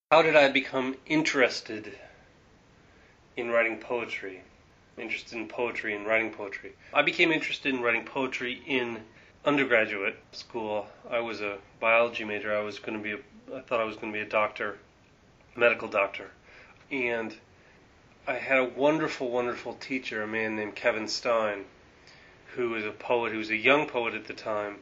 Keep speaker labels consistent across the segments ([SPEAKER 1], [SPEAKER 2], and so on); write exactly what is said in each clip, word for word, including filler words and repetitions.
[SPEAKER 1] How did I become interested in writing poetry? Interested in poetry and writing poetry. I became interested in writing poetry in undergraduate school. I was a biology major. I was going to be a, I thought I was going to be a doctor, medical doctor. And I had a wonderful, wonderful teacher, a man named Kevin Stein, who was a poet, who was a young poet at the time,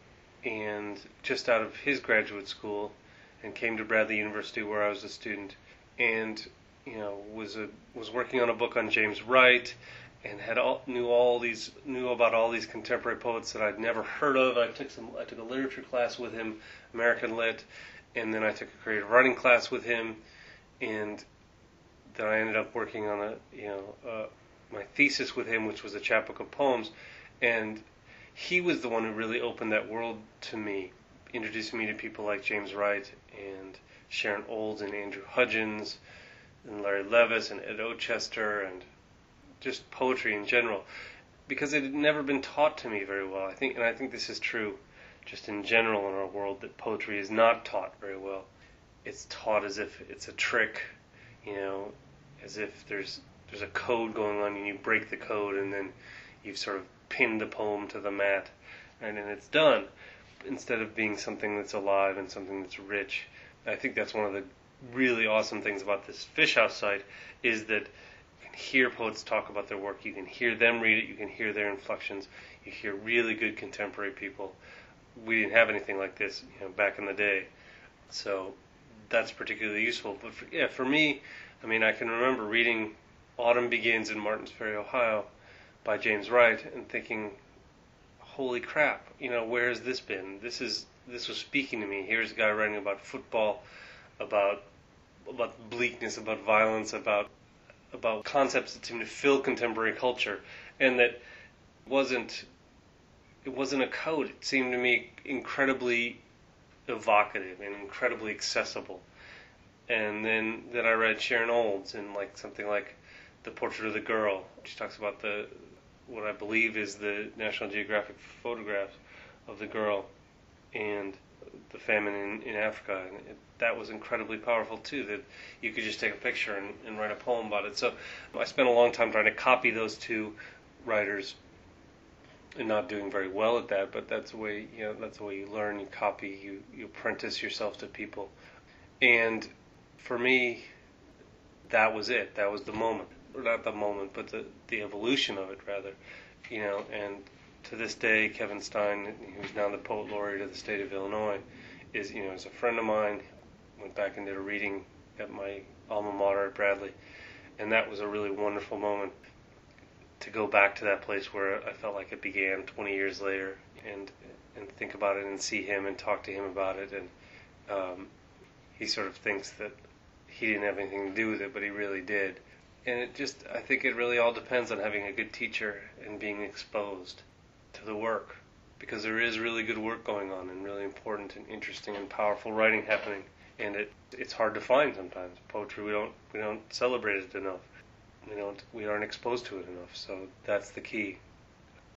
[SPEAKER 1] and just out of his graduate school, and came to Bradley University where I was a student, and you know was a was working on a book on James Wright, and had all, knew all these knew about all these contemporary poets that I'd never heard of. I took some I took a literature class with him, American Lit, and then I took a creative writing class with him, and then I ended up working on a you know uh, my thesis with him, which was a chapbook of poems, and he was the one who really opened that world to me, introducing me to people like James Wright and Sharon Olds and Andrew Hudgens and Larry Levis and Ed Ochester and just poetry in general, because it had never been taught to me very well. I think, and I think this is true just in general in our world, that poetry is not taught very well. It's taught as if it's a trick, you know, as if there's there's a code going on and you break the code and then you've sort of pinned the poem to the mat, and then it's done, instead of being something that's alive and something that's rich. I think that's one of the really awesome things about this Fish House site, is that you can hear poets talk about their work, you can hear them read it, you can hear their inflections, you hear really good contemporary people. We didn't have anything like this, you know, back in the day, so that's particularly useful. But for, yeah, for me, I mean, I can remember reading Autumn Begins in Martins Ferry, Ohio, by James Wright, and thinking, holy crap, you know, where has this been? This is this was speaking to me. Here's a guy writing about football, about about bleakness, about violence, about about concepts that seem to fill contemporary culture, and that wasn't it wasn't a code. It seemed to me incredibly evocative and incredibly accessible. And then that I read Sharon Olds in like something like The Portrait of the Girl. She talks about the what I believe is the National Geographic photograph of the girl and the famine in, in Africa. And it, that was incredibly powerful too, that you could just take a picture and, and write a poem about it. So I spent a long time trying to copy those two writers and not doing very well at that, but that's the way, you know, that's the way you learn, you copy, you, you apprentice yourself to people. And for me, that was it. That was the moment. Or not the moment, but the, the evolution of it, rather. You know, and to this day, Kevin Stein, who's now the Poet Laureate of the state of Illinois, is, you know, is a friend of mine. Went back and did a reading at my alma mater at Bradley, and that was a really wonderful moment to go back to that place where I felt like it began twenty years later, and and think about it and see him and talk to him about it, and um, he sort of thinks that he didn't have anything to do with it, but he really did. And it just, I think it really all depends on having a good teacher and being exposed to the work, because there is really good work going on and really important and interesting and powerful writing happening, and it it's hard to find sometimes. Poetry, we don't we don't celebrate it enough. We don't we aren't exposed to it enough. So that's the key.